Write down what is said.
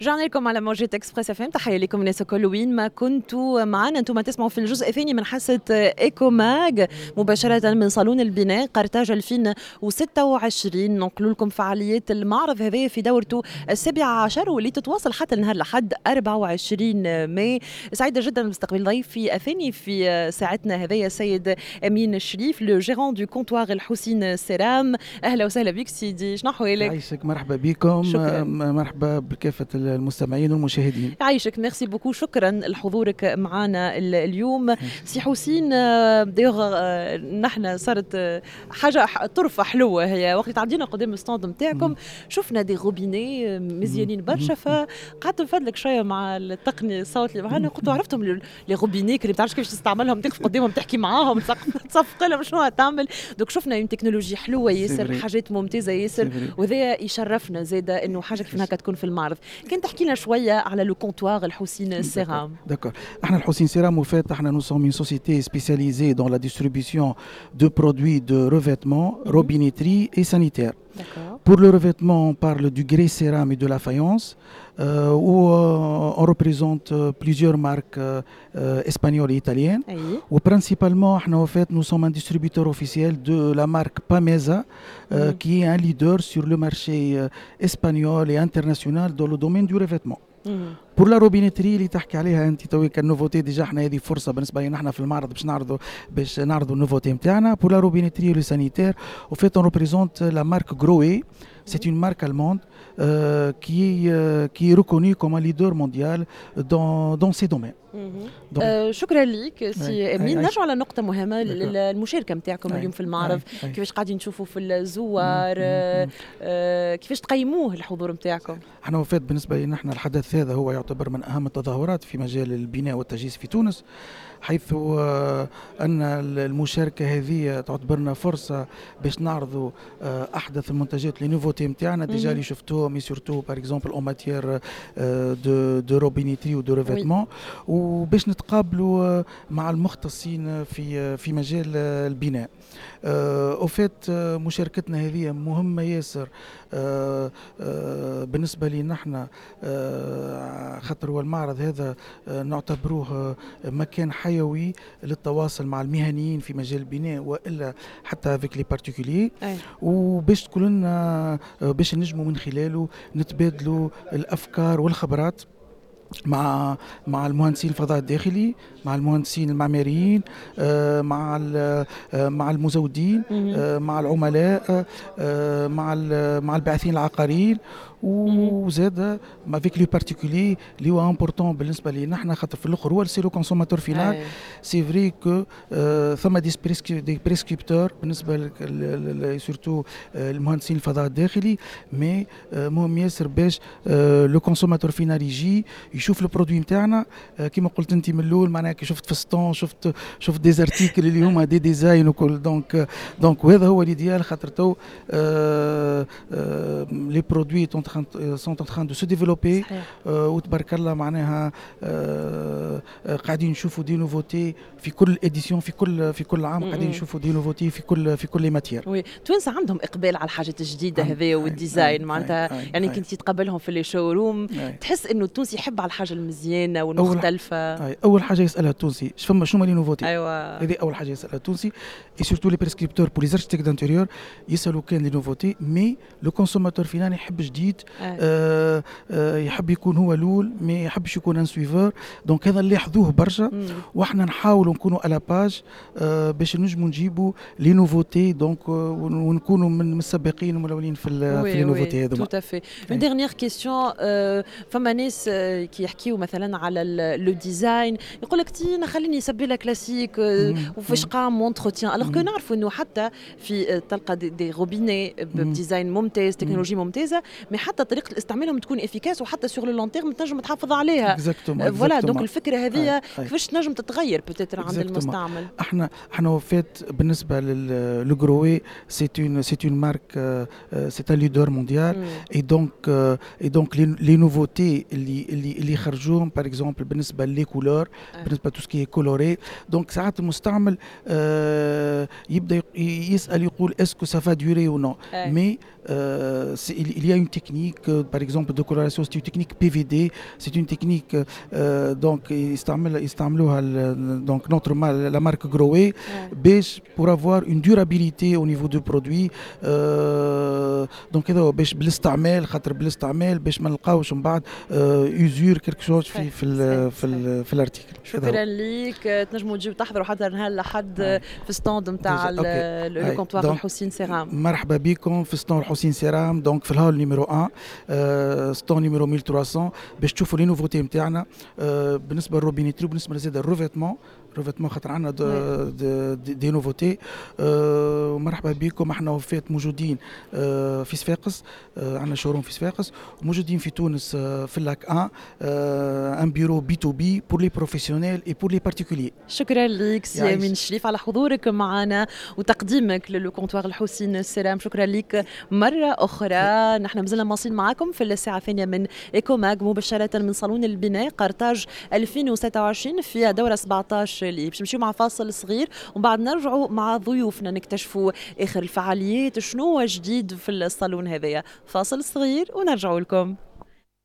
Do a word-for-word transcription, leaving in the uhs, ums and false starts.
رجعنا لكم على موجات اكسبريس اف ام. تحيه لكم الناس الكل وين ما كنتوا معنا. انتم تسمعوا في الجزء الثاني من حصه ايكو ماج مباشره من صالون البناء قرطاج ألفين وستة وعشرين. ننقل لكم فعاليات المعرض هذا في دورته السابعة عشر واللي تتواصل حتى النهار لحد أربعة وعشرين ماي. سعيده جدا باستقبال ضيفي الثاني في ساعتنا هذايا السيد امين الشريف لو جيرون دو كونتوار الحسين سيرام. اهلا وسهلا بك سيدي، شنو احوالك؟ يعيشك، مرحبا بكم. شكرا. مرحبا بكافه المستمعين والمشاهدين. يعيشك، ميرسي بوكو، شكرا لحضورك معنا اليوم. سي حسين، ديغ نحن صارت حاجه طرفه حلوه هي وقت تعدينا قدام الستاند نتاعكم شفنا دي روبيني مزيانين برشا، فقعدت نفدلك شويه مع التقني الصوت اللي معنا، قلت عرفتهم لي روبيني اللي ما تعرفش كيفاش تستعملهم، تقف قدامهم تحكي معاهم تصفق لهم شنو تعمل. دوك شفنا اون تكنولوجيا حلوه ياسر، حاجات ممتازه ياسر، وهذا يشرفنا زاده انه حاجه كيف هكا تكون في المعرض. كان تحكي لنا شويه على لو كونتوار الحسين سيرام. D'accord. احنا الحسين سيرام au fait احنا nous sommes une société spécialisée dans la distribution de produits de revêtement, robinetterie et sanitaire. D'accord. Pour le revêtement, on parle du grès cérame et de la faïence, euh, où euh, on représente plusieurs marques euh, espagnoles et italiennes. Oui. Ou principalement, en fait, nous sommes un distributeur officiel de la marque Pamesa, euh, mm. qui est un leader sur le marché euh, espagnol et international dans le domaine du revêtement. بور لا روبينيتري اللي تحكي عليها انت توي كالنوفوتي، ديجا احنا هذه فرصه بالنسبه لنا احنا في المعرض باش نعرضوا باش نعرضوا النوفوتي نتاعنا. بور لا روبينيتري لو سانيتير او فيت اون ريبريزونت لا مارك غروي، c'est une marque allemande euh, qui, est, euh, qui est reconnue comme un leader mondial dans, dans ces domaines. Donc, euh, شكرا لك سي امين. نرجع على نقطة مهمة، المشاركة نتاعكم اليوم في المعرض، كيفاش قاعدين نشوفوا في الزوار، آه كيفاش تقيموه الحضور نتاعكم؟ احنا وفات بالنسبة لنا احنا الحدث هذا هو يعتبر من أهم التظاهرات في مجال البناء والتجهيز في تونس، حيث أن المشاركة هذه تعتبرنا فرصة باش نعرضوا أحدث المنتجات لي نوفوتي نتاعنا ديجا اللي شفتوه مي سورتو باغ اكزومبل اون ماتيير دو دو روبينيتري و دو ريفيتمون، وباش نتقابلوا مع المختصين في في مجال البناء. او فات مشاركتنا هذه مهمة ياسر بالنسبة لنا احنا، خاطر هو المعرض هذا نعتبروه مكان حيوي للتواصل مع المهنيين في مجال البناء والا حتى افيك لي بارتيكولي، وباش تكون لنا باش نجموا من خلاله نتبادلوا الافكار والخبرات مع مع المهندسين الفضاء الداخلي، مع المهندسين المعماريين، مع مع المزودين، مع العملاء، مع مع الباحثين العقاريين، وزاد ما فيك لي بارتيكولي اللي هو امبورطون بالنسبه لينا احنا، خاطر في الاخر هو سي لو كونسوماتور فينال. سي فري كو ثم دي دي بريسكريبتور بالنسبه سورتو المهندسين الفضاء الداخلي، مي مهم ياسر باش لو كونسوماتور فينال يجي يشوف البرودوي نتاعنا كيما قلت انت من الاول، معناها كي شفت في ستون شفت شفت دي زارتيكل اللي هما دي ديزاين وكل، دونك دونك وهذا هو الايديال، خاطر تو لي برودوي sont en train de se développer وتبارك الله معناها قاعدين نشوفوا دي نوفوتي في كل اديسيون، في كل في كل عام قاعدين نشوفوا دي نوفوتي في كل في كل ماتير. وي تونس عندهم اقبال على الحاجات الجديده هذه والديزاين معناتها، يعني كنت تقابلهم في لي شوروم تحس انه التونسي يحب على الحاجه المزيانه والمختلفه. أول, اول حاجه يسالها التونسي اش فما شنو لي نوفوتي، ايوه هذه اول حاجه يسالها التونسي. اي سورتو لي بريسكريبتور بور لي اركتيك دانتيريور يسالوا كان لي نوفوتي، مي لو كونسوماتور فينال يحب جديد، آه آه يحب يكون هو الاول، ما يحبش يكون ان سويفور. دونك هذا اللي لاحظوه برشا، واحنا نحاولوا نكونوا على باج آه باش نجموا نجيبوا لي نوفوتي، دونك آه ونكونوا من السابقين والملولين في في لي نوفوتي هذوما. تو افي. اون ديرنيير كيسيون، فما ناس كي يحكيوا مثلا على لو ديزاين يقول لك تي خليني نسبي لك كلاسيك وفاش قام مونتروتيان، الوغ كو نعرفوا انه حتى في تلقى دي روبيني بديزاين ممتاز، تكنولوجي ممتازه، مي حتى طريقه استعمالهم تكون افيكاس وحتى سور لو لون تيرم تنجم تحافظ عليها. فوالا دونك الفكره هذه كيفاش تنجم تتغير بوتيتر عند المستعمل. احنا احنا وفات بالنسبه للو غروي سي اون سي اون مارك سي ان ليدر مونديال، اي دونك اي دونك لي نوفوتي اللي اللي اللي خرجوهم باغ اكزومبل بالنسبه لي كولور، بالنسبه تو سكي كولوري، دونك ساعات المستعمل يبدا يسال يقول اسكو سافا دوري او نو، مي euh, il y a une technique, euh, par exemple de coloration, c'est une technique P V D, c'est une technique euh, donc يستعمل يستعملوها donc notre la marque Grohe باش pour avoir une durabilité au niveau du produit. euh, donc هذا باش بالاستعمال خاطر بالاستعمال باش ما نلقاوش من بعد usure quelque chose في في ال في ال في الارتيكل. شكرا ليك. تنجموا تجيو تحضروا حتى نهار لحد في ستاند نتاع لو كونتوار الحسين سيرام. مرحبا بكم في ستون الحسين سيرام دونك في الهول نيميرو واحد ستون نيميرو ألف وثلاثمية باش تشوفوا لي نوفوتي نتاعنا بالنسبه للروبينيتري وبالنسبه لزاد الروفيتمون روفيتمون خاطر عندنا دي, دي, دي نوفوتي. أه مرحبا بكم. احنا وفات موجودين أه في صفاقس، أه عندنا شوروم في صفاقس، وموجودين في تونس أه في اللاك واحد أه ان بيرو بي تو بي بور لي بروفيسيونيل اي بور لي بارتيكولي. شكرا لك سي امين الشريف على حضورك معنا وتقديمك للكونتوار الحسين سيرام. شكرا لك مرة أخرى. نحن مازلنا مواصلين معكم في الساعة الثانية من إيكوماغ مباشرة من صالون البناء قرطاج ألفين وستة وعشرين في دورة سبعة عشر اللي باش نمشيو مع فاصل صغير ومن بعد نرجعوا مع ضيوفنا نكتشفوا آخر الفعاليات شنو جديد في الصالون هذايا. فاصل صغير ونرجعوا لكم.